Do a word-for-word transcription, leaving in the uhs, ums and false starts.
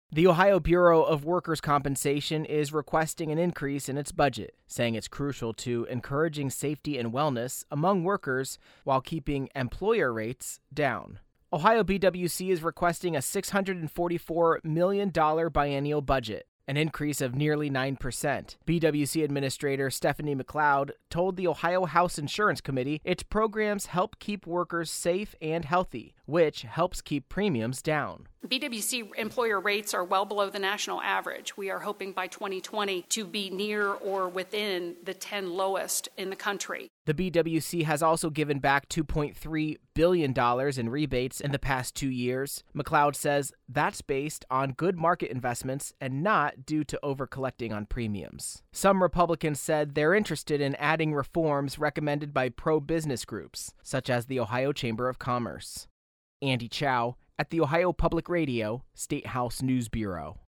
The Ohio Bureau of Workers' Compensation is requesting an increase in its budget, saying it's crucial to encouraging safety and wellness among workers while keeping employer rates down. Ohio B W C is requesting a six hundred forty-four million dollars biennial budget, an increase of nearly nine percent. B W C Administrator Stephanie McLeod told the Ohio House Insurance Committee its programs help keep workers safe and healthy, which helps keep premiums down. B W C employer rates are well below the national average. We are hoping by twenty twenty to be near or within the ten lowest in the country. The B W C has also given back two point three billion dollars in rebates in the past two years. McLeod says that's based on good market investments and not due to over-collecting on premiums. Some Republicans said they're interested in adding reforms recommended by pro-business groups, such as the Ohio Chamber of Commerce. Andy Chow at the Ohio Public Radio State House News Bureau.